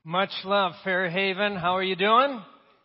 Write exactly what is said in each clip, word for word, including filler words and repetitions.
Much love, Fairhaven. How are you doing?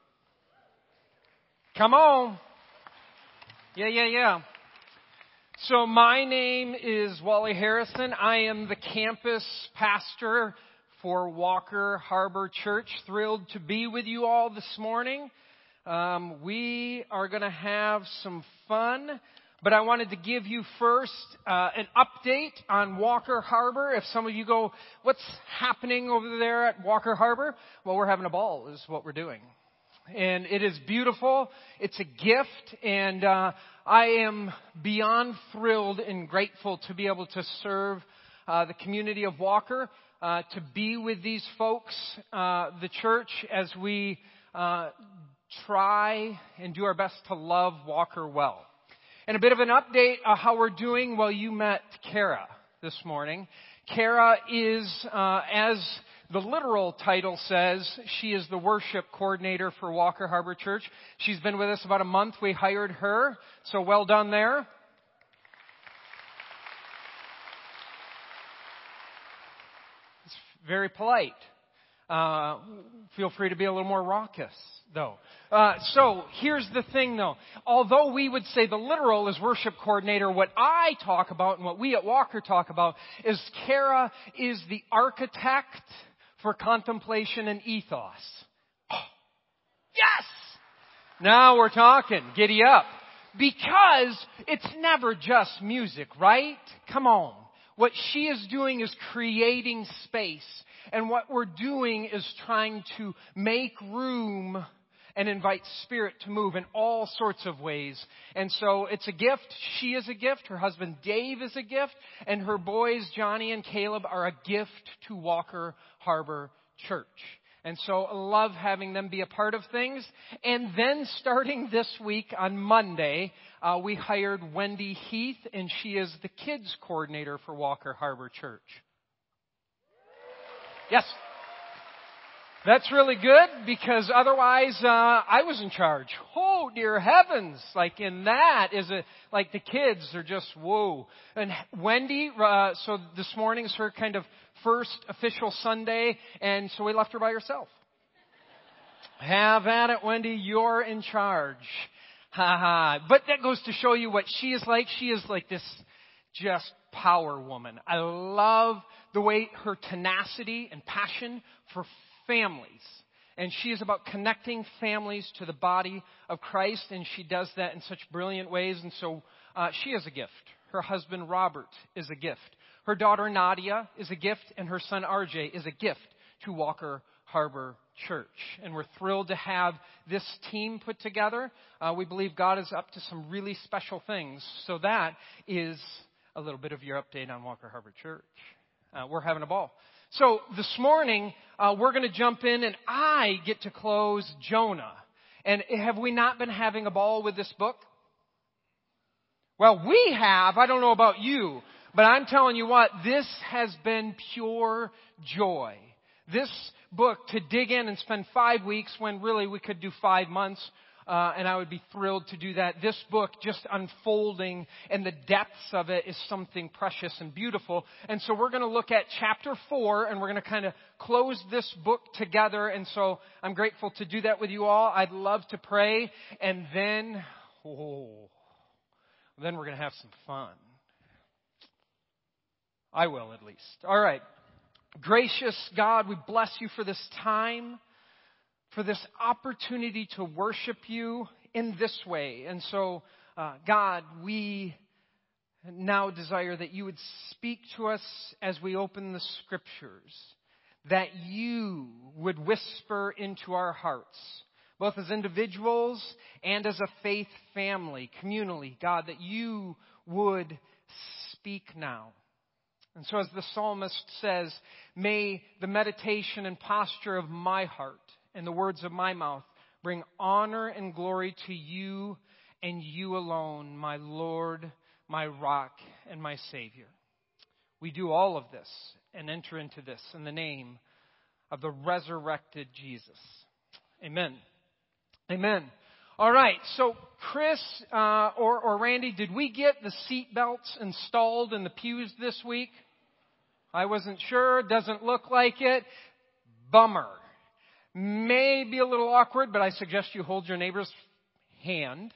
Come on. Yeah, yeah, yeah. So my name is Wally Harrison. I am the campus pastor for Walker Harbor Church. Thrilled to be with you all this morning. Um, we are going to have some fun. But I wanted to give you first uh, an update on Walker Harbor. If some of you go, what's happening over there at Walker Harbor? Well, we're having a ball is what we're doing. And it is beautiful. It's a gift. And uh, I am beyond thrilled and grateful to be able to serve uh, the community of Walker, uh, to be with these folks, uh, the church, as we uh, try and do our best to love Walker well. And a bit of an update on how we're doing. Well, you met Kara this morning. Kara is, uh, as the literal title says, she is the worship coordinator for Walker Harbor Church. She's been with us about a month. We hired her, so well done there. It's very polite. Uh, feel free to be a little more raucous, though. Uh, so here's the thing, though. Although we would say the literal is worship coordinator, what I talk about and what we at Walker talk about is Kara is the architect for contemplation and ethos. Oh, yes! Now we're talking. Giddy up. Because it's never just music, right? Come on. What she is doing is creating space. And what we're doing is trying to make room and invite Spirit to move in all sorts of ways. And so it's a gift. She is a gift. Her husband Dave is a gift. And her boys, Johnny and Caleb, are a gift to Walker Harbor Church. And so I love having them be a part of things. And then starting this week on Monday, uh, we hired Wendy Heath, and she is the kids coordinator for Walker Harbor Church. Yes. That's really good because otherwise uh, I was in charge. Oh, dear heavens. Like in that is a, like the kids are just, whoa. And Wendy, uh, so this morning is her kind of first official Sunday, and so we left her by herself. Have at it, Wendy. You're in charge. Ha ha. But that goes to show you what she is like. She is like this just power woman. I love the way her tenacity and passion for families. And she is about connecting families to the body of Christ, and she does that in such brilliant ways. And so uh, she is a gift. Her husband Robert is a gift. Her daughter Nadia is a gift, and her son R J is a gift to Walker Harbor Church. And we're thrilled to have this team put together. Uh, we believe God is up to some really special things. So that is a little bit of your update on Walker Harbor Church. Uh, we're having a ball. So this morning, uh, we're going to jump in, and I get to close Jonah. And have we not been having a ball with this book? Well, we have. I don't know about you, but I'm telling you what, this has been pure joy. This book, to dig in and spend five weeks when really we could do five months, Uh, and I would be thrilled to do that. This book just unfolding and the depths of it is something precious and beautiful. And so we're going to look at chapter four, and we're going to kind of close this book together. And so I'm grateful to do that with you all. I'd love to pray, and then, oh, then we're going to have some fun. I will, at least. All right. Gracious God, we bless you for this time, for this opportunity to worship you in this way. And so, uh, God, we now desire that you would speak to us as we open the Scriptures, that you would whisper into our hearts, both as individuals and as a faith family, communally, God, that you would speak now. And so as the psalmist says, may the meditation and posture of my heart and the words of my mouth bring honor and glory to you and you alone, my Lord, my rock, and my Savior. We do all of this and enter into this in the name of the resurrected Jesus. Amen. Amen. All right, so Chris uh, or, or Randy, did we get the seat belts installed in the pews this week? I wasn't sure. Doesn't look like it. Bummer. Maybe a little awkward, but I suggest you hold your neighbor's hand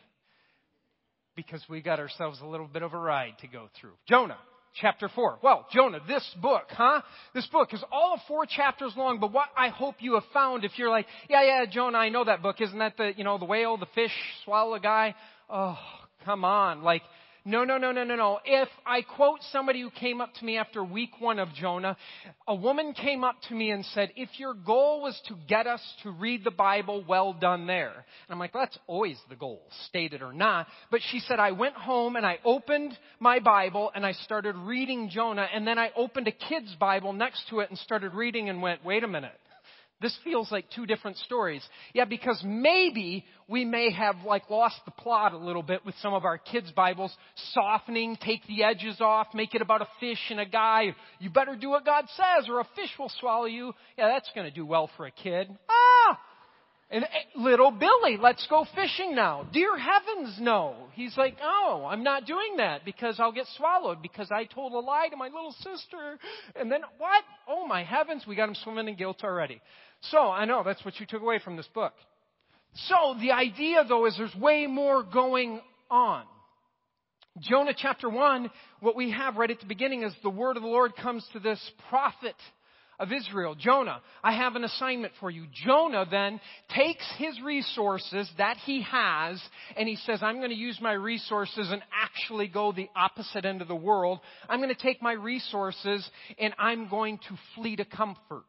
because we got ourselves a little bit of a ride to go through. Jonah, chapter four. Well, Jonah, this book, huh? This book is all of four chapters long, but what I hope you have found, if you're like, yeah, yeah, Jonah, I know that book. Isn't that the, you know, the whale, the fish, swallow a guy? Oh, come on. Like, no, no, no, no, no, no. If I quote somebody who came up to me after week one of Jonah, a woman came up to me and said, if your goal was to get us to read the Bible, well done there. And I'm like, well, that's always the goal, stated or not. But she said, I went home and I opened my Bible and I started reading Jonah. And then I opened a kid's Bible next to it and started reading and went, wait a minute. This feels like two different stories. Yeah, because maybe we may have like lost the plot a little bit with some of our kids' Bibles, softening, take the edges off, make it about a fish and a guy. You better do what God says or a fish will swallow you. Yeah, that's going to do well for a kid. Ah! And little Billy, let's go fishing now. Dear heavens, no. He's like, oh, I'm not doing that because I'll get swallowed because I told a lie to my little sister. And then what? Oh my heavens, we got him swimming in guilt already. So I know that's what you took away from this book. So the idea though is there's way more going on. Jonah chapter one, what we have right at the beginning is the word of the Lord comes to this prophet of Israel. Jonah, I have an assignment for you. Jonah then takes his resources that he has and he says, I'm going to use my resources and actually go the opposite end of the world. I'm going to take my resources and I'm going to flee to comfort.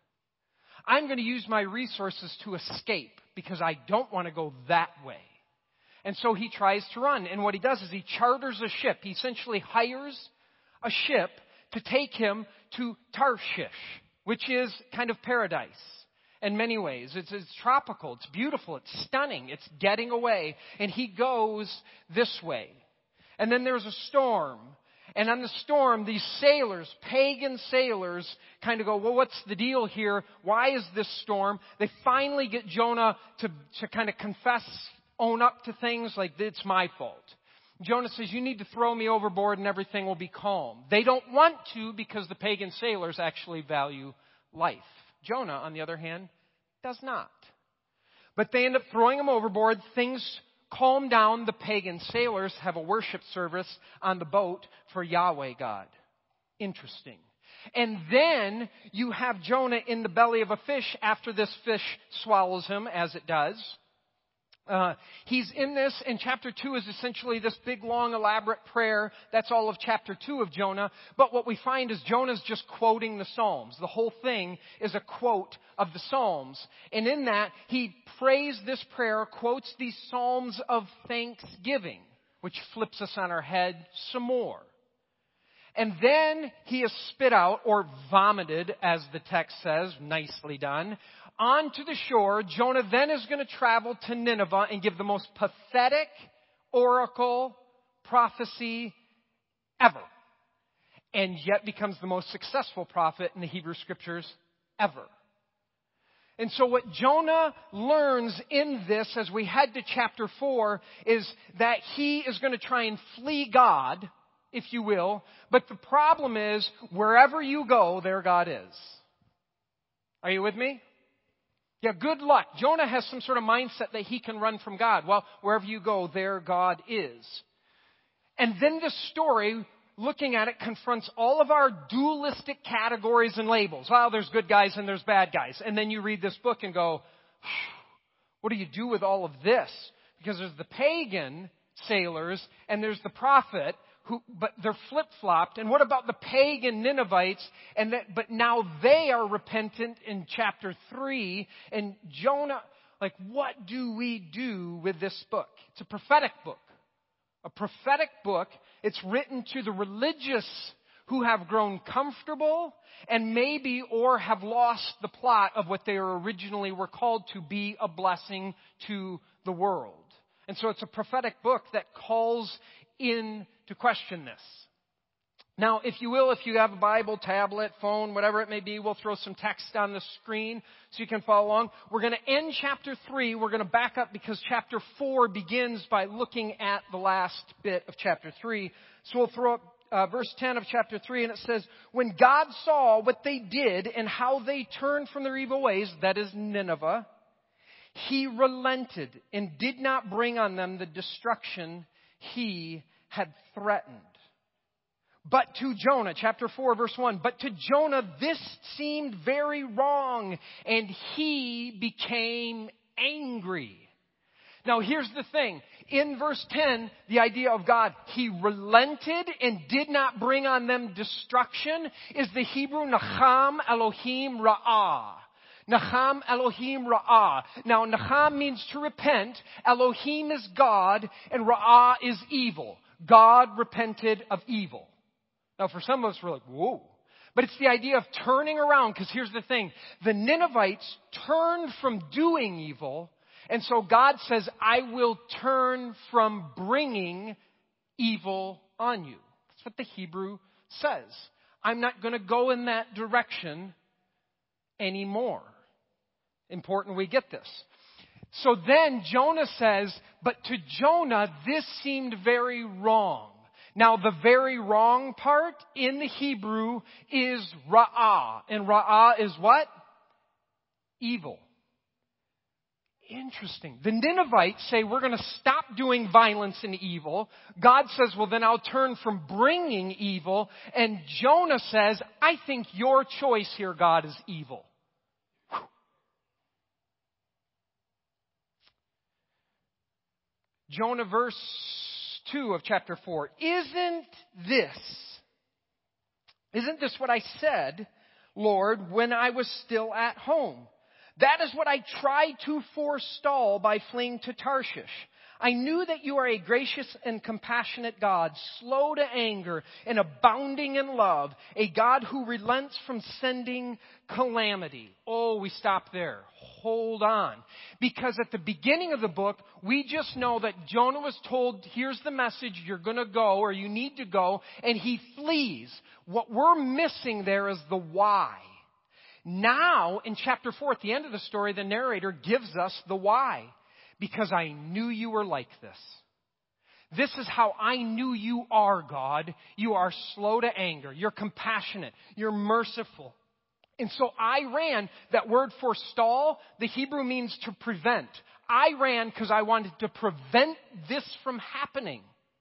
I'm going to use my resources to escape because I don't want to go that way. And so he tries to run. And what he does is he charters a ship. He essentially hires a ship to take him to Tarshish, which is kind of paradise in many ways. It's, it's tropical. It's beautiful. It's stunning. It's getting away. And he goes this way. And then there's a storm. And on the storm, these sailors, pagan sailors, kind of go, well, what's the deal here? Why is this storm? They finally get Jonah to, to kind of confess, own up to things like, it's my fault. Jonah says, you need to throw me overboard and everything will be calm. They don't want to because the pagan sailors actually value life. Jonah, on the other hand, does not. But they end up throwing him overboard. Things calm down. The pagan sailors have a worship service on the boat for Yahweh God. Interesting. And then you have Jonah in the belly of a fish after this fish swallows him, as it does. Uh, he's in this, and chapter two is essentially this big, long, elaborate prayer. That's all of chapter two of Jonah. But what we find is Jonah's just quoting the Psalms. The whole thing is a quote of the Psalms. And in that, he prays this prayer, quotes these Psalms of thanksgiving, which flips us on our head some more. And then he is spit out, or vomited, as the text says, nicely done, onto the shore. Jonah then is going to travel to Nineveh and give the most pathetic oracle prophecy ever. And yet becomes the most successful prophet in the Hebrew Scriptures ever. And so what Jonah learns in this as we head to chapter four is that he is going to try and flee God, if you will. But the problem is, wherever you go, there God is. Are you with me? Yeah, good luck. Jonah has some sort of mindset that he can run from God. Well, wherever you go, there God is. And then this story, looking at it, confronts all of our dualistic categories and labels. Well, there's good guys and there's bad guys. And then you read this book and go, what do you do with all of this? Because there's the pagan sailors and there's the prophet, who, but they're flip-flopped. And what about the pagan Ninevites? And that, but now they are repentant in chapter three. And Jonah, like, what do we do with this book? It's a prophetic book. A prophetic book. It's written to the religious who have grown comfortable and maybe or have lost the plot of what they originally were called to be, a blessing to the world. And so it's a prophetic book that calls in to question this. Now, if you will, if you have a Bible, tablet, phone, whatever it may be, we'll throw some text on the screen so you can follow along. We're going to end chapter three. We're going to back up because chapter four begins by looking at the last bit of chapter three. So we'll throw up uh, verse ten of chapter three, and it says, when God saw what they did and how they turned from their evil ways, that is Nineveh, He relented and did not bring on them the destruction He had threatened. But to Jonah, chapter four, verse one, but to Jonah this seemed very wrong, and he became angry. Now here's the thing. In verse ten, the idea of God, He relented and did not bring on them destruction, is the Hebrew Nacham Elohim Ra'ah. Nacham Elohim Ra'ah. Now Nacham means to repent. Elohim is God, and Ra'ah is evil. God repented of evil. Now for some of us, we're like, whoa. But it's the idea of turning around, because here's the thing. The Ninevites turned from doing evil, and so God says, I will turn from bringing evil on you. That's what the Hebrew says. I'm not going to go in that direction anymore. Important we get this. So then Jonah says, but to Jonah this seemed very wrong. Now the very wrong part in the Hebrew is ra'ah. And ra'ah is what? Evil. Interesting. The Ninevites say we're going to stop doing violence and evil. God says, well then I'll turn from bringing evil. And Jonah says, I think your choice here, God, is evil. Whew. Jonah verse two of chapter four. Isn't this, isn't this what I said, Lord, when I was still at home? That is what I tried to forestall by fleeing to Tarshish. I knew that you are a gracious and compassionate God, slow to anger and abounding in love, a God who relents from sending calamity. Oh, we stop there. Hold on. Because at the beginning of the book, we just know that Jonah was told, here's the message, you're going to go or you need to go, and he flees. What we're missing there is the why. Now, in chapter four, at the end of the story, the narrator gives us the why. Because I knew you were like this. This is how I knew you are, God. You are slow to anger. You're compassionate. You're merciful. And so I ran. That word forestall, the Hebrew means to prevent. I ran because I wanted to prevent this from happening.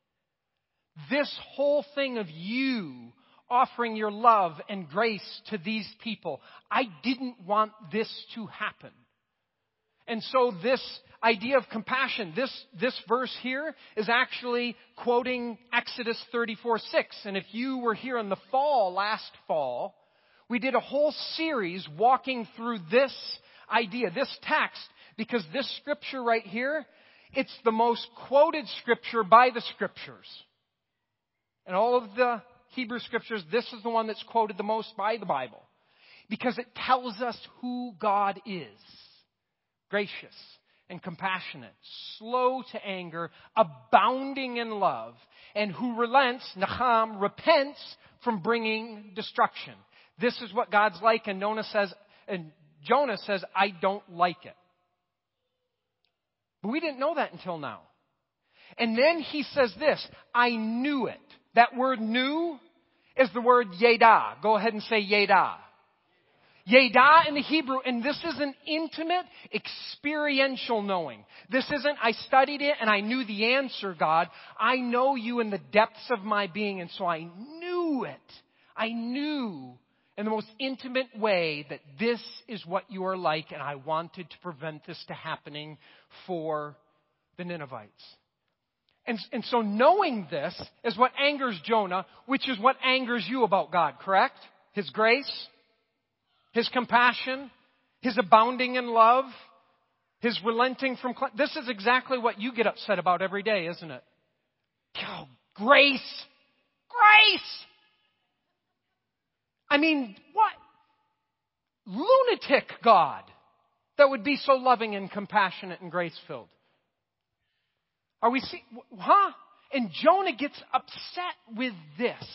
This whole thing of you offering your love and grace to these people. I didn't want this to happen. And so this idea of compassion, this, this verse here is actually quoting Exodus thirty-four six. And if you were here in the fall, last fall, we did a whole series walking through this idea, this text, because this scripture right here, it's the most quoted scripture by the scriptures. And all of the Hebrew scriptures, this is the one that's quoted the most by the Bible. Because it tells us who God is. Gracious and compassionate, slow to anger, abounding in love, and who relents, Nacham, repents from bringing destruction. This is what God's like, and Jonah says, and Jonah says, I don't like it. But we didn't know that until now. And then he says this, I knew it. That word knew is the word yeda. Go ahead and say yeda. Yeda in the Hebrew, and this is an intimate, experiential knowing. This isn't, I studied it and I knew the answer, God. I know you in the depths of my being, and so I knew it. I knew in the most intimate way that this is what you are like, and I wanted to prevent this to happening for the Ninevites. And, and so knowing this is what angers Jonah, which is what angers you about God, correct? His grace, His compassion, His abounding in love, His relenting from... This is exactly what you get upset about every day, isn't it? Oh, grace! Grace! I mean, what? Lunatic God that would be so loving and compassionate and grace-filled. Are we see? Huh? And Jonah gets upset with this.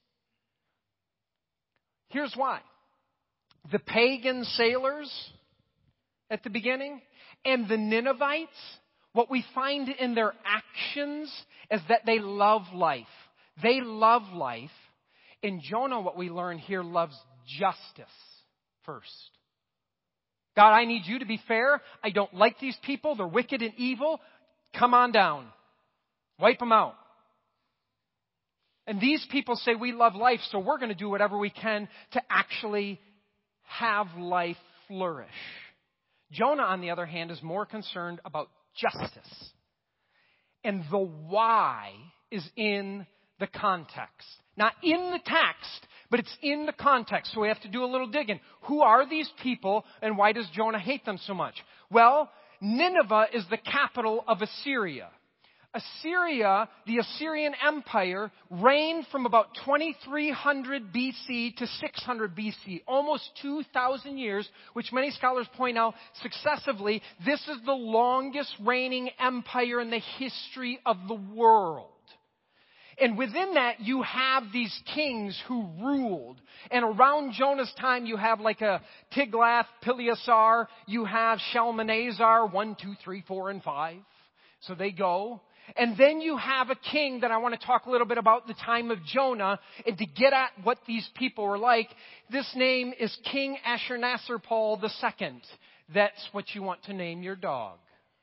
Here's why. The pagan sailors at the beginning and the Ninevites, what we find in their actions is that they love life. They love life. In Jonah, what we learn here, loves justice first. God, I need you to be fair. I don't like these people. They're wicked and evil. Come on down. Wipe them out. And these people say we love life, so we're going to do whatever we can to actually have life flourish. Jonah, on the other hand, is more concerned about justice. And the why is in the context. Not in the text, but it's in the context. So we have to do a little digging. Who are these people, and why does Jonah hate them so much? Well, Nineveh is the capital of Assyria. Assyria, the Assyrian Empire, reigned from about twenty-three hundred B C to six hundred B C, almost two thousand years, which many scholars point out successively. This is the longest reigning empire in the history of the world. And within that, you have these kings who ruled. And around Jonah's time, you have like a Tiglath-Pileser, you have Shalmaneser, one, two, three, four, and five. So they go. And then you have a king that I want to talk a little bit about the time of Jonah. And to get at what these people were like, this name is King Ashurnasirpal the Second. That's what you want to name your dog.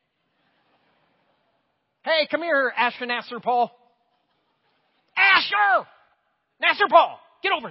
Hey, come here, Ashurnasirpal. Asher! Nasirpal, get over here.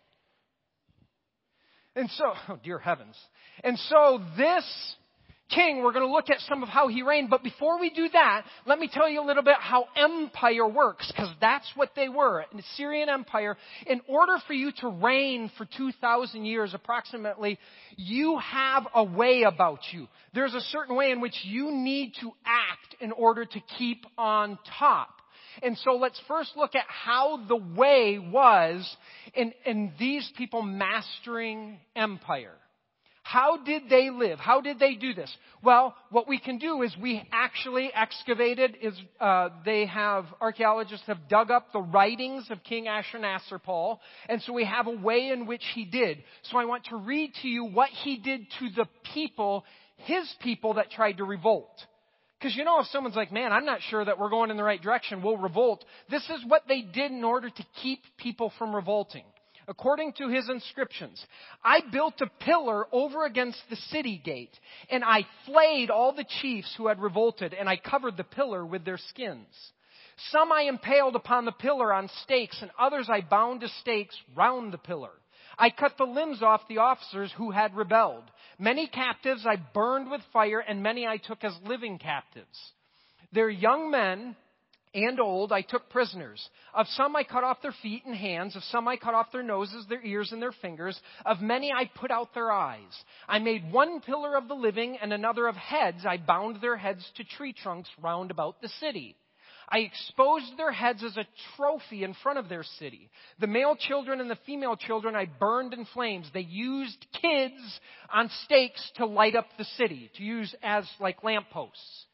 And so, oh dear heavens. And so this king, we're going to look at some of how he reigned. But before we do that, let me tell you a little bit how empire works, because that's what they were, an Assyrian empire. In order for you to reign for two thousand years approximately, you have a way about you. There's a certain way in which you need to act in order to keep on top. And so let's first look at how the way was in, in these people mastering empire. How did they live? How did they do this? Well, what we can do is we actually excavated, is uh, they have, archaeologists have dug up the writings of King Ashurnasirpal, and so we have a way in which he did. So I want to read to you what he did to the people, his people that tried to revolt. Because you know, if someone's like, man, I'm not sure that we're going in the right direction, we'll revolt. This is what they did in order to keep people from revolting. According to his inscriptions, I built a pillar over against the city gate, and I flayed all the chiefs who had revolted, and I covered the pillar with their skins. Some I impaled upon the pillar on stakes, and others I bound to stakes round the pillar. I cut the limbs off the officers who had rebelled. Many captives I burned with fire, and many I took as living captives. Their young men and old I took prisoners. Of some I cut off their feet and hands. Of some I cut off their noses, their ears, and their fingers. Of many I put out their eyes. I made one pillar of the living, and another of heads. I bound their heads to tree trunks round about the city. I exposed their heads as a trophy in front of their city. The male children and the female children I burned in flames. They used kids on stakes to light up the city, to use as like lampposts.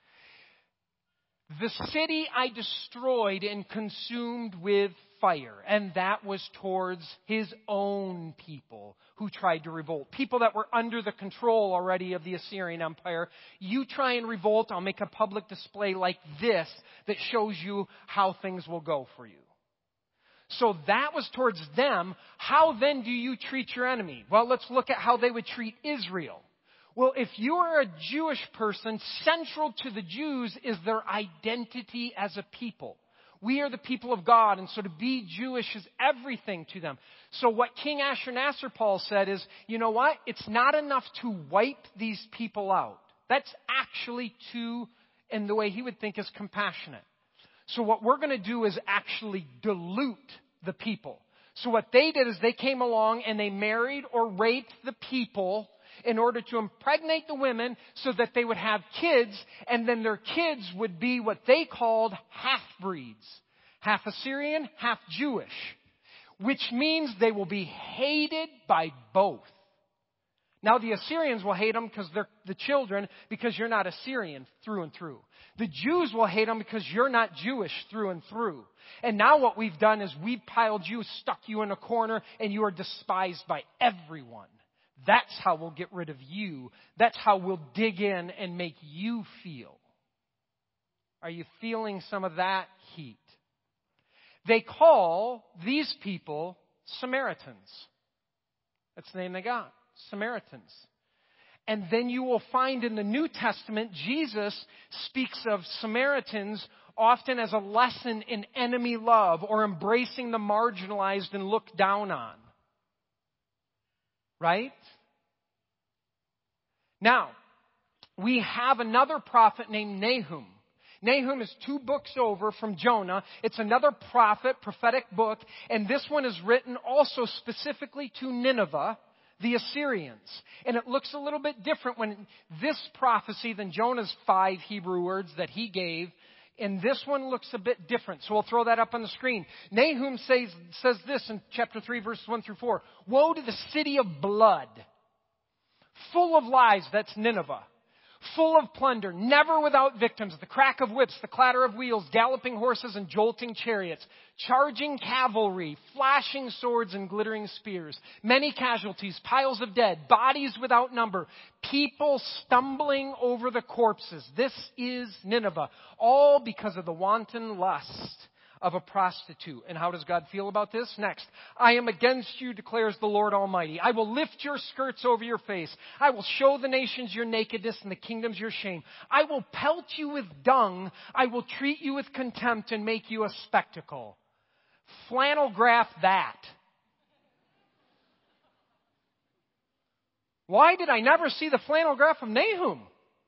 The city I destroyed and consumed with fire, and that was towards his own people who tried to revolt. People that were under the control already of the Assyrian Empire. You try and revolt, I'll make a public display like this that shows you how things will go for you. So that was towards them. How then do you treat your enemy? Well, let's look at how they would treat Israel. Well, if you are a Jewish person, central to the Jews is their identity as a people. We are the people of God, and so to be Jewish is everything to them. So what King Ashurnasirpal said is, you know what? It's not enough to wipe these people out. That's actually too, in the way he would think, is compassionate. So what we're going to do is actually dilute the people. So what they did is they came along and they married or raped the people in order to impregnate the women so that they would have kids, and then their kids would be what they called half-breeds. Half Assyrian, half Jewish. Which means they will be hated by both. Now the Assyrians will hate them because they're the children, because you're not Assyrian through and through. The Jews will hate them because you're not Jewish through and through. And now what we've done is we've piled you, stuck you in a corner, and you are despised by everyone. That's how we'll get rid of you. That's how we'll dig in and make you feel. Are you feeling some of that heat? They call these people Samaritans. That's the name they got, Samaritans. And then you will find in the New Testament, Jesus speaks of Samaritans often as a lesson in enemy love or embracing the marginalized and looked down on. Right? Now, we have another prophet named Nahum. Nahum is two books over from Jonah. It's another prophet, prophetic book, and this one is written also specifically to Nineveh, the Assyrians. And it looks a little bit different when this prophecy than Jonah's five Hebrew words that he gave, and this one looks a bit different. So we'll throw that up on the screen. Nahum says, says this in chapter three, verses one through four. Woe to the city of blood, full of lies, that's Nineveh. Full of plunder, never without victims, the crack of whips, the clatter of wheels, galloping horses and jolting chariots, charging cavalry, flashing swords and glittering spears, many casualties, piles of dead, bodies without number, people stumbling over the corpses. This is Nineveh, all because of the wanton lust of a prostitute. And how does God feel about this? Next. I am against you, declares the Lord Almighty. I will lift your skirts over your face. I will show the nations your nakedness and the kingdoms your shame. I will pelt you with dung. I will treat you with contempt and make you a spectacle. Flannel graph that. Why did I never see the flannel graph of Nahum?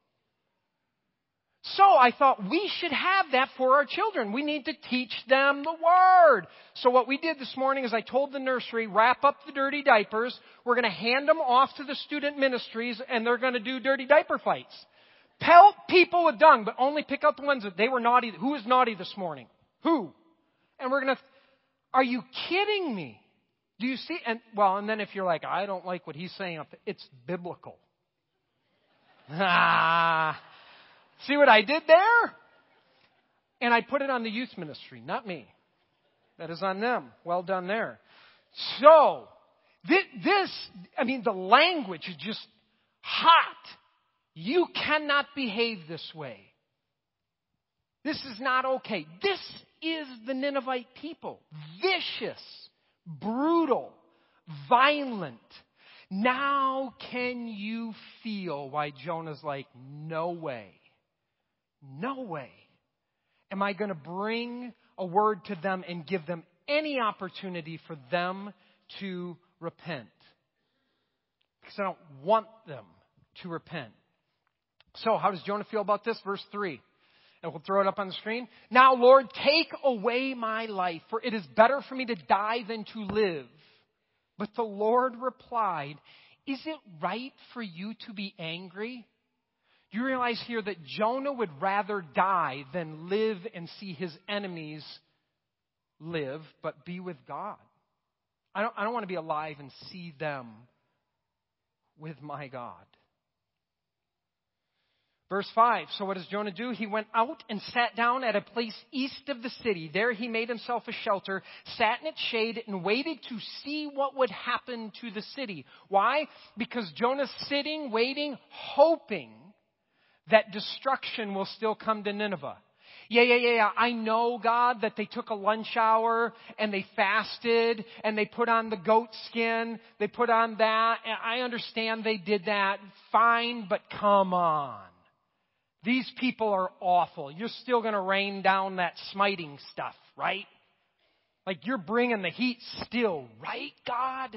So I thought we should have that for our children. We need to teach them the Word. So what we did this morning is I told the nursery, wrap up the dirty diapers. We're going to hand them off to the student ministries and they're going to do dirty diaper fights. Pelt people with dung, but only pick out the ones that they were naughty. Who was naughty this morning? Who? And we're going to, are you kidding me? Do you see? And well, and then if you're like, I don't like what he's saying, it's biblical. Ah. See what I did there? And I put it on the youth ministry, not me. That is on them. Well done there. So, this, I mean, the language is just hot. You cannot behave this way. This is not okay. This is the Ninevite people. Vicious, brutal, violent. Now can you feel why Jonah's like, no way. No way am I going to bring a word to them and give them any opportunity for them to repent. Because I don't want them to repent. So how does Jonah feel about this? Verse three. And we'll throw it up on the screen. Now, Lord, take away my life, for it is better for me to die than to live. But the Lord replied, is it right for you to be angry? You realize here that Jonah would rather die than live and see his enemies live, but be with God. I don't, I don't want to be alive and see them with my God. Verse five, so what does Jonah do? He went out and sat down at a place east of the city. There he made himself a shelter, sat in its shade, and waited to see what would happen to the city. Why? Because Jonah's sitting, waiting, hoping that destruction will still come to Nineveh. Yeah, yeah, yeah, yeah. I know, God, that they took a lunch hour and they fasted and they put on the goat skin. They put on that. And I understand they did that. Fine, but come on. These people are awful. You're still going to rain down that smiting stuff, right? Like you're bringing the heat still, right, God?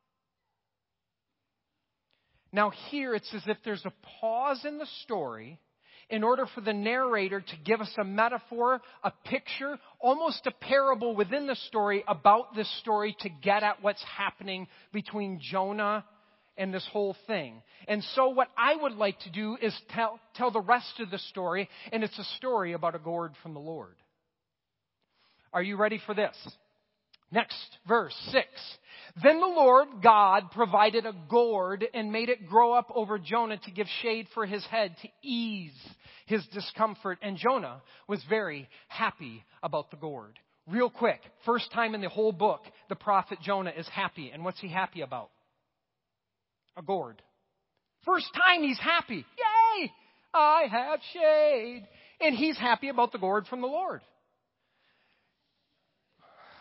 Now here it's as if there's a pause in the story in order for the narrator to give us a metaphor, a picture, almost a parable within the story about this story to get at what's happening between Jonah and this whole thing. And so what I would like to do is tell, tell the rest of the story, and it's a story about a gourd from the Lord. Are you ready for this? Next, verse six. Then the Lord God provided a gourd and made it grow up over Jonah to give shade for his head, to ease his discomfort. And Jonah was very happy about the gourd. Real quick, first time in the whole book, the prophet Jonah is happy. And what's he happy about? A gourd. First time he's happy. Yay! I have shade. And he's happy about the gourd from the Lord.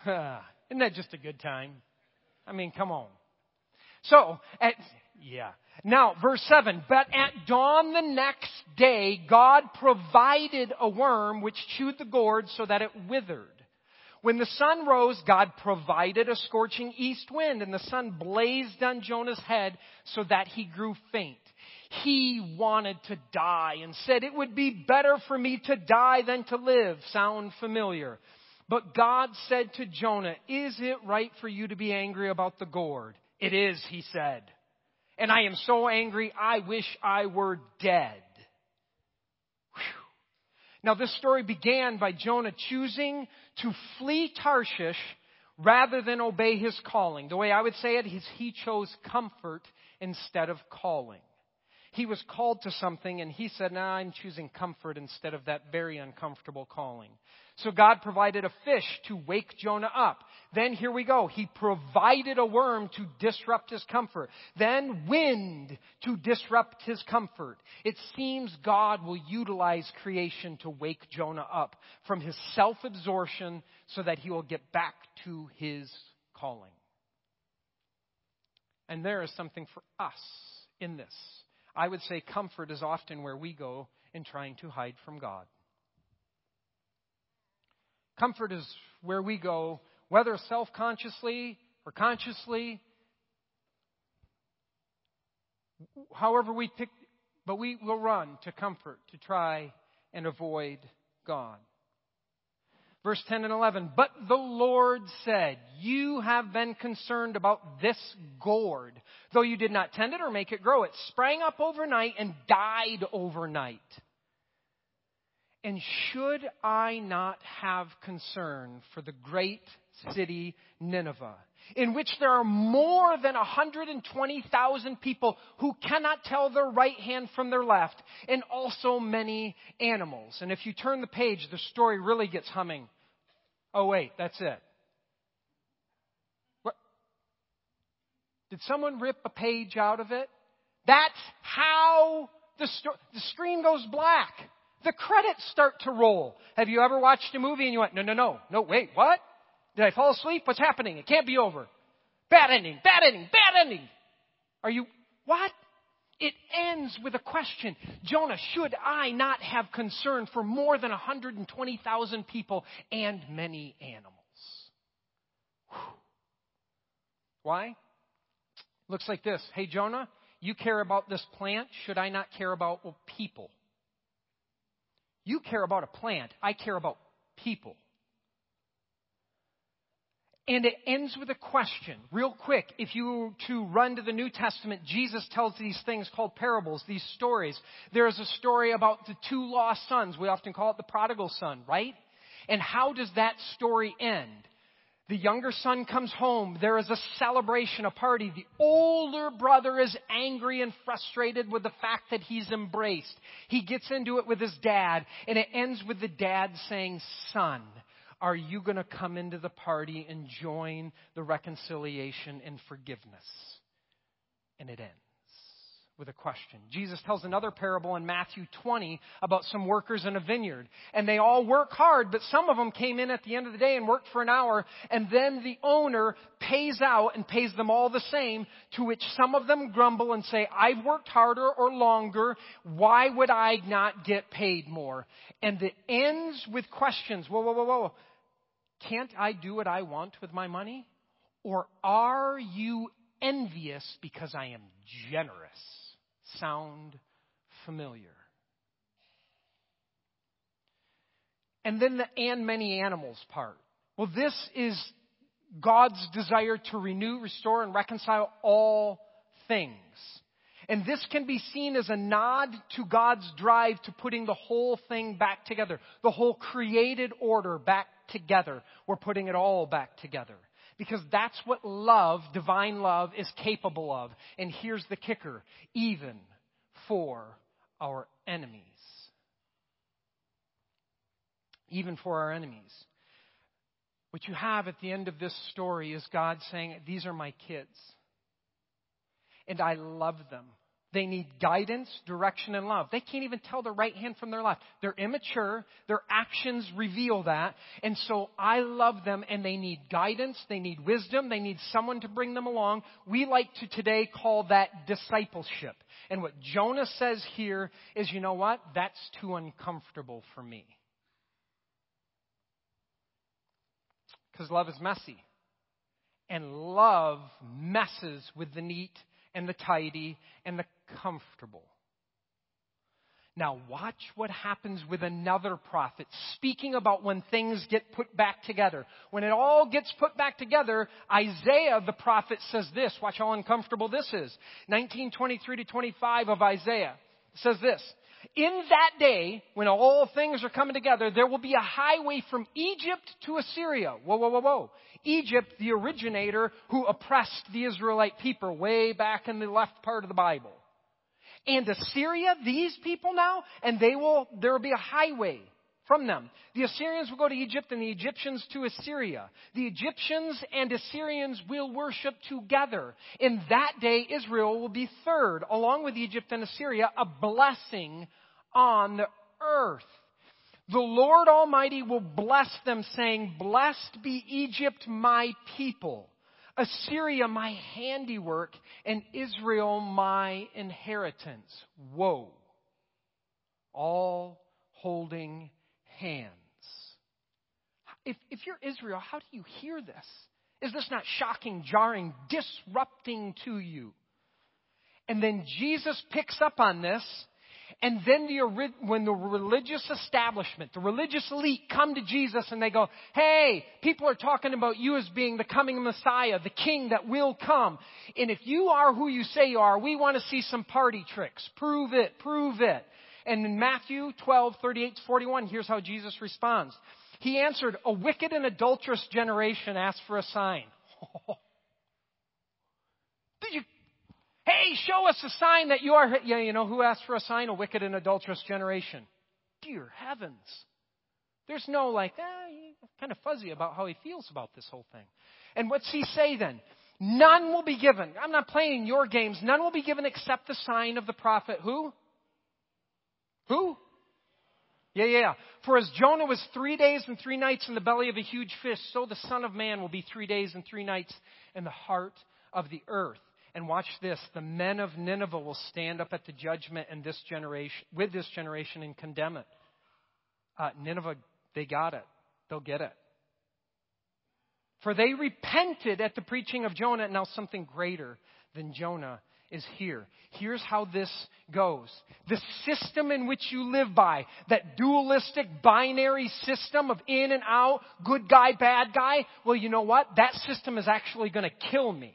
Isn't that just a good time? I mean, come on. So, at, yeah. Now, verse seven. But at dawn the next day, God provided a worm which chewed the gourd so that it withered. When the sun rose, God provided a scorching east wind, and the sun blazed on Jonah's head so that he grew faint. He wanted to die and said, "It would be better for me to die than to live." Sound familiar? But God said to Jonah, "Is it right for you to be angry about the gourd?" "It is," he said. "And I am so angry, I wish I were dead." Whew. Now this story began by Jonah choosing to flee Tarshish rather than obey his calling. The way I would say it is he chose comfort instead of calling. He was called to something and he said, "Nah, I'm choosing comfort instead of that very uncomfortable calling." So God provided a fish to wake Jonah up. Then here we go. He provided a worm to disrupt his comfort. Then wind to disrupt his comfort. It seems God will utilize creation to wake Jonah up from his self-absorption so that he will get back to his calling. And there is something for us in this. I would say comfort is often where we go in trying to hide from God. Comfort is where we go, whether self-consciously or consciously, however we pick, but we will run to comfort to try and avoid God. Verse ten and eleven, "But the Lord said, 'You have been concerned about this gourd. Though you did not tend it or make it grow, it sprang up overnight and died overnight. And should I not have concern for the great city Nineveh, in which there are more than one hundred twenty thousand people who cannot tell their right hand from their left, and also many animals?'" And if you turn the page, the story really gets humming. Oh, wait, that's it. What? Did someone rip a page out of it? That's how the, sto- the screen goes black. The credits start to roll. Have you ever watched a movie and you went, no, no, no, no, wait, what? Did I fall asleep? What's happening? It can't be over. Bad ending, bad ending, bad ending. Are you, what? It ends with a question. Jonah, should I not have concern for more than one hundred twenty thousand people and many animals? Whew. Why? Looks like this. Hey, Jonah, you care about this plant. Should I not care about people? You care about a plant. I care about people. And it ends with a question. Real quick, if you were to run to the New Testament, Jesus tells these things called parables, these stories. There is a story about the two lost sons. We often call it the prodigal son, right? And how does that story end? The younger son comes home. There is a celebration, a party. The older brother is angry and frustrated with the fact that he's embraced. He gets into it with his dad, and it ends with the dad saying, "Son, are you going to come into the party and join the reconciliation and forgiveness?" And it ends with a question. Jesus tells another parable in Matthew twenty about some workers in a vineyard. And they all work hard, but some of them came in at the end of the day and worked for an hour. And then the owner pays out and pays them all the same, to which some of them grumble and say, "I've worked harder or longer. Why would I not get paid more?" And it ends with questions. Whoa, whoa, whoa, whoa. Can't I do what I want with my money? Or are you envious because I am generous? Sound familiar? And then the "and many animals" part. Well, this is God's desire to renew, restore, and reconcile all things. And this can be seen as a nod to God's drive to putting the whole thing back together. The whole created order back together. We're putting it all back together. Because that's what love, divine love, is capable of. And here's the kicker. Even for our enemies. Even for our enemies. What you have at the end of this story is God saying, "These are my kids. And I love them. They need guidance, direction, and love. They can't even tell their right hand from their left. They're immature. Their actions reveal that. And so I love them, and they need guidance. They need wisdom. They need someone to bring them along. We like to today call that discipleship. And what Jonah says here is, you know what? That's too uncomfortable for me. Because love is messy. And love messes with the neat and the tidy and the comfortable. Now watch what happens with another prophet, speaking about when things get put back together. When it all gets put back together, Isaiah the prophet says this. Watch how uncomfortable this is. nineteen twenty-three to twenty-five of Isaiah says this. In that day, when all things are coming together, there will be a highway from Egypt to Assyria. Whoa, whoa, whoa, whoa. Egypt, the originator who oppressed the Israelite people way back in the left part of the Bible. And Assyria, these people now, and they will, there will be a highway from them. The Assyrians will go to Egypt and the Egyptians to Assyria. The Egyptians and Assyrians will worship together. In that day, Israel will be third, along with Egypt and Assyria, a blessing on the earth. The Lord Almighty will bless them, saying, Blessed be Egypt, my people, Assyria, my handiwork, and Israel, my inheritance. Whoa. All holding hands. If, if you're Israel, how do you hear this? Is this not shocking, jarring, disrupting to you? And then Jesus picks up on this. And then the, when the religious establishment, the religious elite come to Jesus and they go, hey, people are talking about you as being the coming Messiah, the king that will come. And if you are who you say you are, we want to see some party tricks. Prove it, prove it. And in Matthew twelve, thirty-eight to forty-one, here's how Jesus responds. He answered, a wicked and adulterous generation asked for a sign. Did you? Hey, show us a sign that you are... Yeah, you know who asked for a sign? A wicked and adulterous generation. Dear heavens. There's no like, eh, kind of fuzzy about how he feels about this whole thing. And what's he say then? None will be given. I'm not playing your games. None will be given except the sign of the prophet. Who? Who? Yeah, yeah, yeah. For as Jonah was three days and three nights in the belly of a huge fish, so the Son of Man will be three days and three nights in the heart of the earth. And watch this. The men of Nineveh will stand up at the judgment and this generation, with this generation and condemn it. Uh, Nineveh, they got it. They'll get it. For they repented at the preaching of Jonah. And now something greater than Jonah is here. Here's how this goes. The system in which you live by, that dualistic binary system of in and out, good guy, bad guy, well, you know what? That system is actually going to kill me.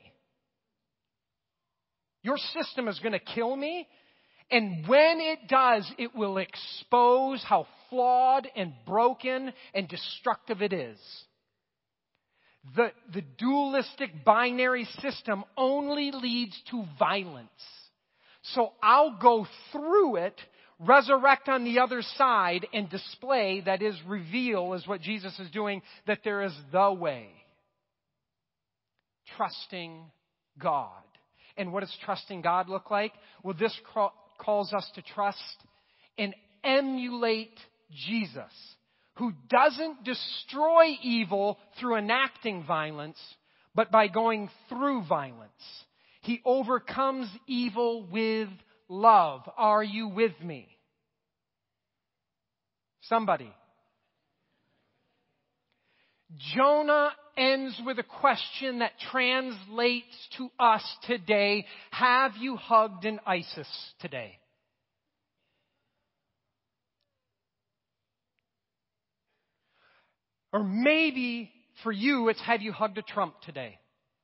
Your system is going to kill me. And when it does, it will expose how flawed and broken and destructive it is. The, the dualistic binary system only leads to violence. So I'll go through it, resurrect on the other side, and display, that is, reveal, is what Jesus is doing, that there is the way. Trusting God. And what does trusting God look like? Well, this calls us to trust and emulate Jesus, who doesn't destroy evil through enacting violence, but by going through violence. He overcomes evil with love. Are you with me? Somebody. Jonah ends with a question that translates to us today. Have you hugged an ISIS today? Or maybe for you, it's have you hugged a Trump today?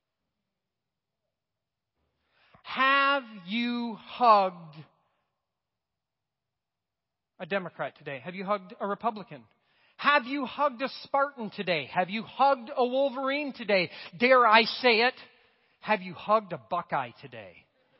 Have you hugged a Democrat today? Have you hugged a Republican? Have you hugged a Spartan today? Have you hugged a Wolverine today? Dare I say it? Have you hugged a Buckeye today?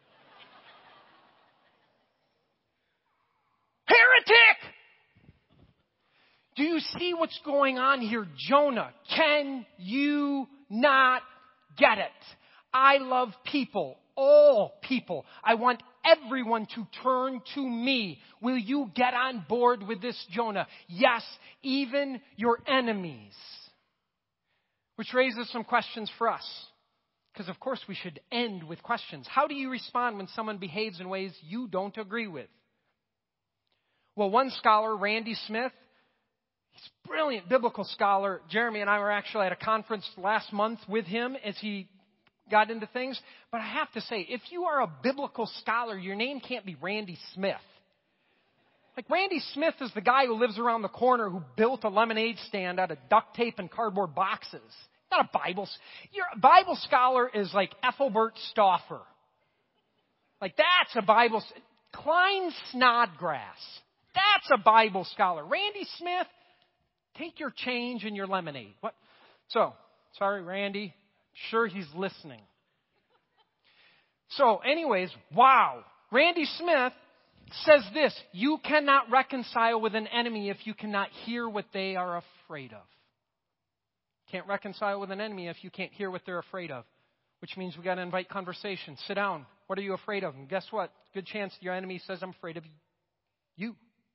Heretic! Do you see what's going on here? Jonah, can you not get it? I love people, all people. I want everyone to turn to me. Will you get on board with this, Jonah? Yes, even your enemies. Which raises some questions for us. Because of course we should end with questions. How do you respond when someone behaves in ways you don't agree with? Well, one scholar, Randy Smith, he's a brilliant biblical scholar. Jeremy and I were actually at a conference last month with him as he got into things. But I have to say, if you are a biblical scholar, your name can't be Randy Smith. Like Randy Smith is the guy who lives around the corner who built a lemonade stand out of duct tape and cardboard boxes. Not a Bible. Your Bible scholar is like Ethelbert Stauffer. Like that's a Bible. Klein Snodgrass. That's a Bible scholar. Randy Smith, take your change and your lemonade. What? So, sorry, Randy. I'm sure he's listening. So, anyways, wow. Randy Smith says this: you cannot reconcile with an enemy if you cannot hear what they are afraid of. Can't reconcile with an enemy if you can't hear what they're afraid of. Which means we got to invite conversation. Sit down. What are you afraid of? And guess what? Good chance your enemy says, I'm afraid of you.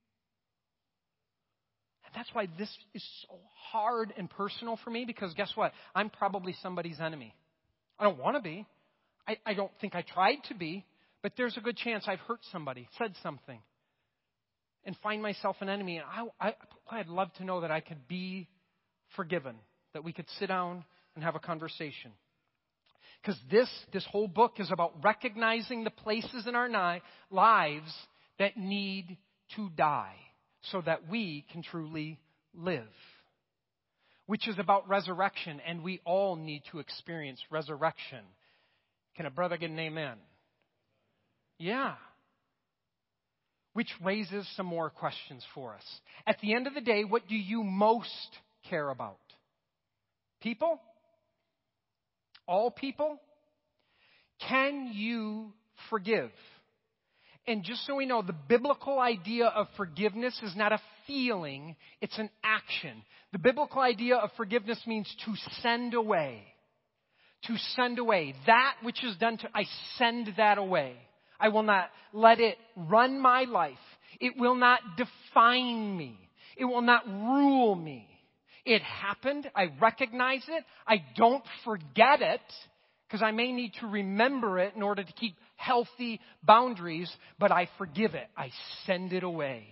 And that's why this is so hard and personal for me, because guess what? I'm probably somebody's enemy. I don't want to be. I, I don't think I tried to be. But there's a good chance I've hurt somebody, said something, and find myself an enemy. And I, I, I'd love to know that I could be forgiven, that we could sit down and have a conversation. Because this, this whole book is about recognizing the places in our ni- lives that need to die so that we can truly live. Which is about resurrection, and we all need to experience resurrection. Can a brother get an amen? Yeah. Which raises some more questions for us. At the end of the day, what do you most care about? People? All people? Can you forgive? And just so we know, the biblical idea of forgiveness is not a feeling, it's an action. The biblical idea of forgiveness means to send away. To send away. That which is done to, I send that away. I will not let it run my life. It will not define me. It will not rule me. It happened. I recognize it. I don't forget it, because I may need to remember it in order to keep healthy boundaries, but I forgive it. I send it away.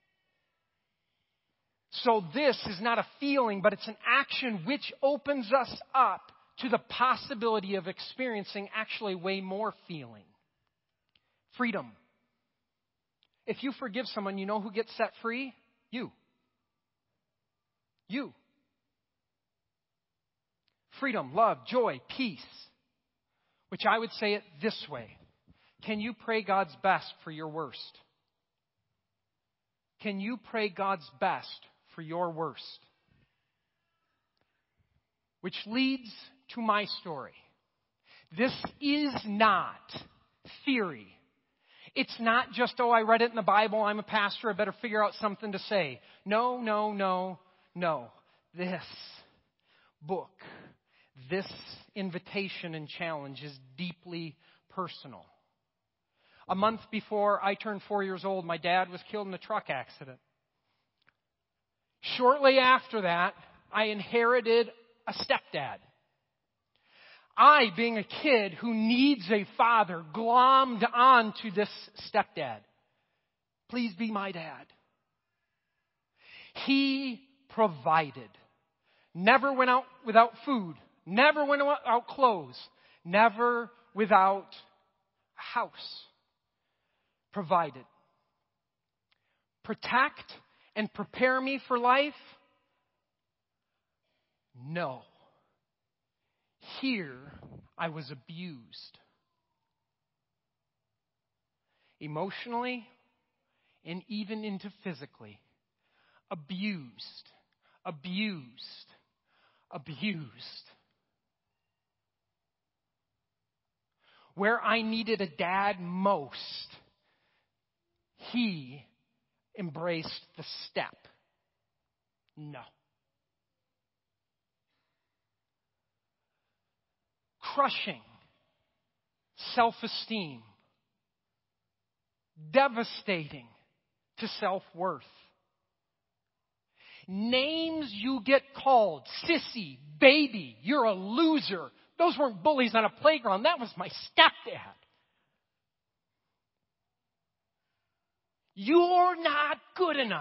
So this is not a feeling, but it's an action which opens us up to the possibility of experiencing actually way more feeling. Freedom. If you forgive someone, you know who gets set free? You. You. Freedom, love, joy, peace. Which I would say it this way. Can you pray God's best for your worst? Can you pray God's best for your worst? Which leads to my story. This is not theory. It's not just, oh, I read it in the Bible, I'm a pastor, I better figure out something to say. No, no, no, no. This book, this invitation and challenge is deeply personal. A month before I turned four years old, my dad was killed in a truck accident. Shortly after that, I inherited a stepdad. I, being a kid who needs a father, glommed on to this stepdad. Please be my dad. He provided. Never went out without food. Never went without clothes. Never without a house. Provided. Protect and prepare me for life? No. Here, I was abused. Emotionally, and even into physically. Abused. Abused. Abused. Where I needed a dad most, he embraced the step. No. Crushing self-esteem, devastating to self-worth. Names you get called, sissy, baby, you're a loser. Those weren't bullies on a playground. That was my stepdad. You're not good enough.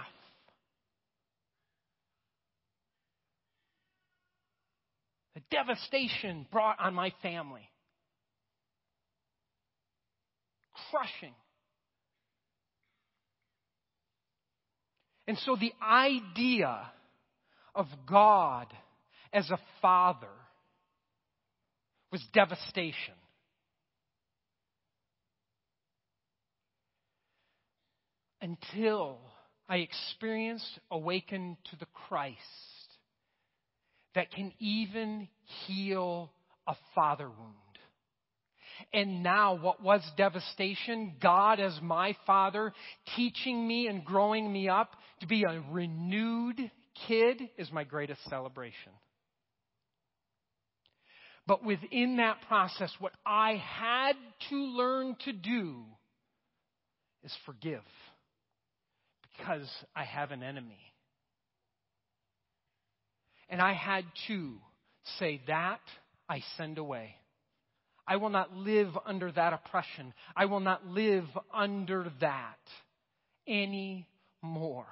The devastation brought on my family. Crushing. And so the idea of God as a father was devastation. Until I experienced awaken to the Christ that can even heal a father wound. And now what was devastation, God as my Father, teaching me and growing me up to be a renewed kid, is my greatest celebration. But within that process, what I had to learn to do is forgive. Because I have an enemy. And I had to say, that I send away. I will not live under that oppression. I will not live under that anymore.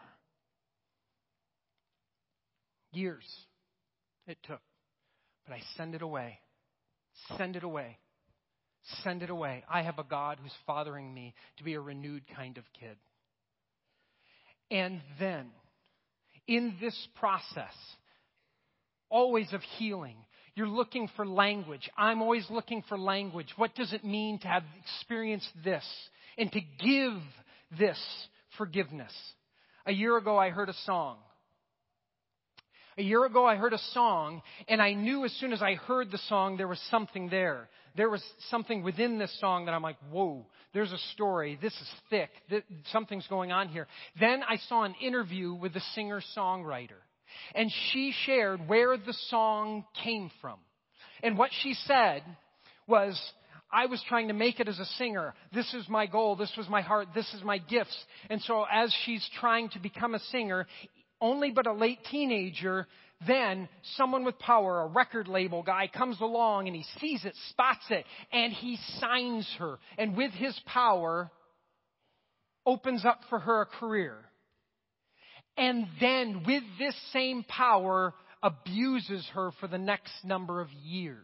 Years it took. But I send it away. Send it away. Send it away. I have a God who's fathering me to be a renewed kind of kid. And then, in this process, always of healing, you're looking for language. I'm always looking for language. What does it mean to have experienced this and to give this forgiveness? A year ago, I heard a song. A year ago, I heard a song, and I knew as soon as I heard the song, there was something there. There was something within this song that I'm like, whoa, there's a story. This is thick. Something's going on here. Then I saw an interview with the singer-songwriter, and she shared where the song came from. And what she said was, I was trying to make it as a singer. This is my goal. This was my heart. This is my gifts. And so as she's trying to become a singer, only but a late teenager, then someone with power, a record label guy, comes along and he sees it, spots it, and he signs her. And with his power, opens up for her a career. And then with this same power, abuses her for the next number of years.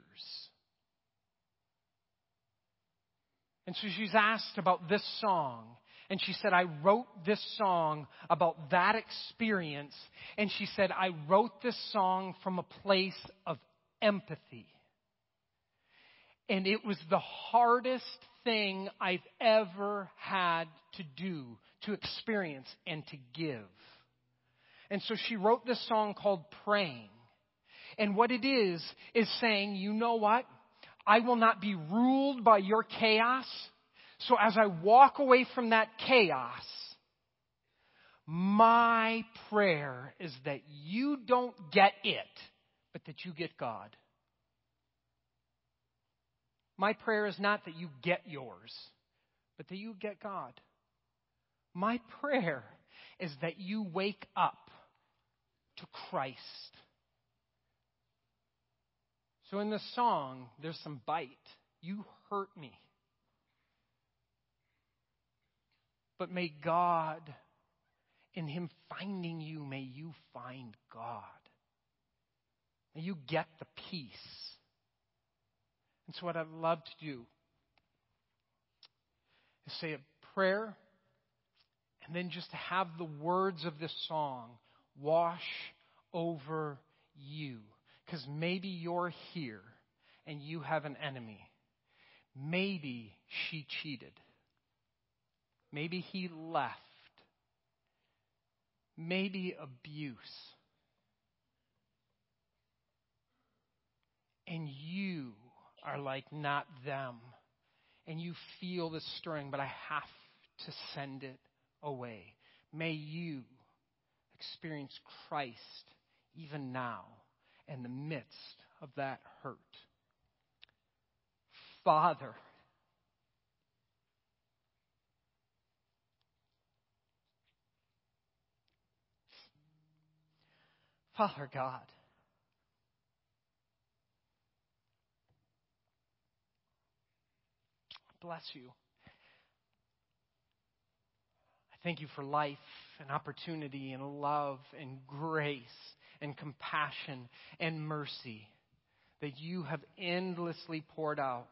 And so she's asked about this song. And she said, I wrote this song about that experience. And she said, I wrote this song from a place of empathy. And it was the hardest thing I've ever had to do, to experience and to give. And so she wrote this song called Praying. And what it is, is saying, you know what? I will not be ruled by your chaos. So as I walk away from that chaos, my prayer is that you don't get it, but that you get God. My prayer is not that you get yours, but that you get God. My prayer is that you wake up to Christ. So in the song, there's some bite. You hurt me. But may God, in Him finding you, may you find God. May you get the peace. And so what I'd love to do is say a prayer and then just to have the words of this song wash over you. Because maybe you're here and you have an enemy. Maybe she cheated. Maybe he left. Maybe abuse. And you are like not them. And you feel the stirring, but I have to send it away. May you experience Christ even now in the midst of that hurt. Father, Father God, bless you. I thank you for life and opportunity and love and grace and compassion and mercy that you have endlessly poured out.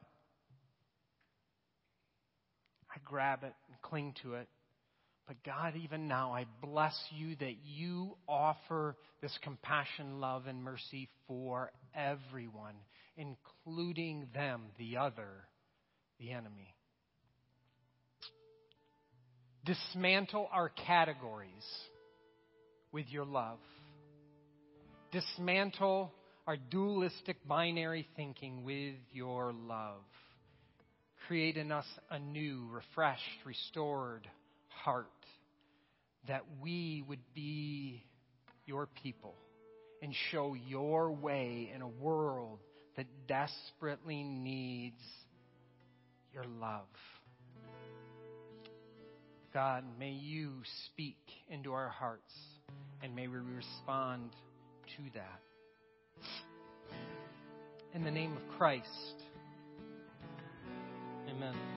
I grab it and cling to it. But God, even now, I bless you that you offer this compassion, love, and mercy for everyone, including them, the other, the enemy. Dismantle our categories with your love. Dismantle our dualistic binary thinking with your love. Create in us a new, refreshed, restored heart, that we would be your people and show your way in a world that desperately needs your love. God, may you speak into our hearts, and may we respond to that. In the name of Christ, amen.